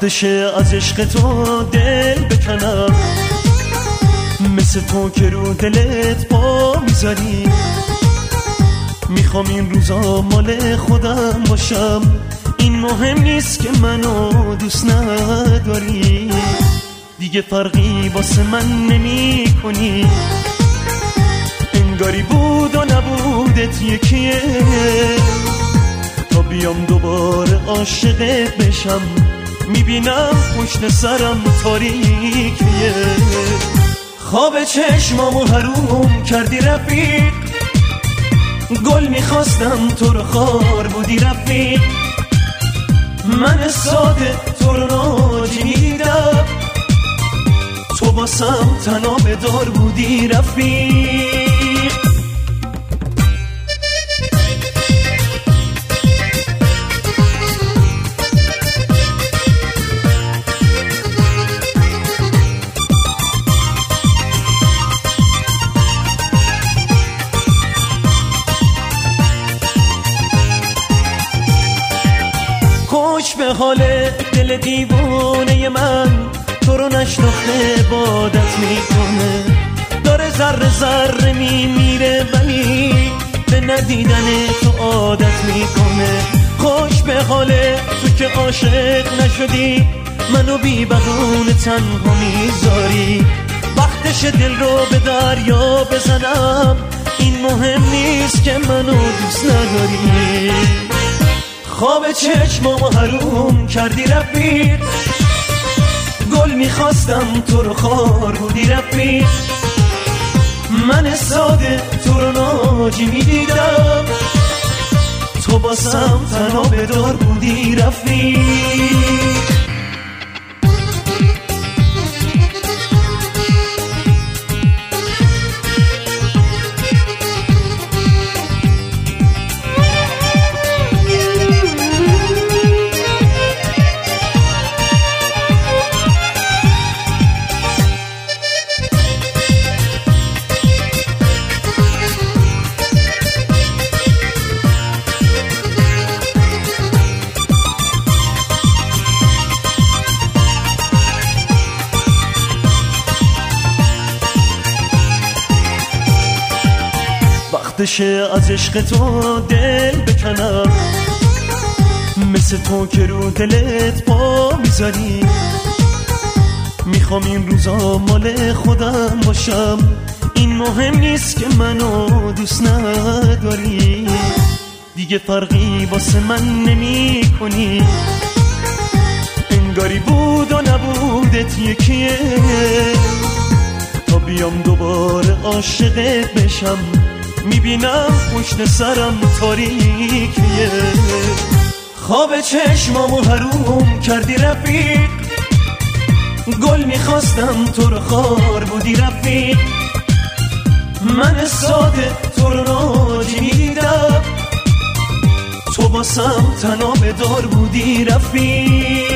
وقتشه از عشق تو دل بکنم، مثل تو که رو دلت پا میذاری. میخوام این روزا مال خودم باشم، این مهم نیست که منو دوست نداری. دیگه فرقی واسه من نمی کنی، انگاری بود و نبودت یکیه. تا بیام دوباره عاشقت بشم، میبینم پشت سرم تاریکیه. خواب چشمامو حروم کردی رفیق، گل میخواستم تو رو خار بودی رفیق. من ساده تو رو ناجی میدیدم، تو باسم تنها به دار بودی رفیق. خوش به حال دل دیوانه من، تو رو نشناخته عبادت میکنه. داره ذره ذره میمیره ولی به ندیدن تو عادت میکنه. خوش به حال تو که عاشق نشدی، منو بی بهونه تنها میذاری. وقتش دل رو به دریا بزنم، این مهم نیست که منو دوست نداری. خواب چشمامو حروم کردی رفیق، گل میخواستم تو رو خار بودی رفیق. من ساده تو رو ناجی میدیدم، تو باسم تنها به دار بودی رفیق. وقتشه از عشق تو دل بکنم، مثل تو که رو دلت پا میذاری. میخوام این روزا مال خودم باشم، این مهم نیست که منو دوست نداری. دیگه فرقی واسه من نمی کنی، انگاری بود و نبودت یکیه. تا بیام دوباره عاشقت بشم، میبینم پشت سرم تاریکیه. خواب چشمامو حروم کردی رفیق، گل میخواستم تو رو خار بودی رفیق. من ساده تو رو ناجی میدیدم، تو باسم تنها به دار بودی رفیق.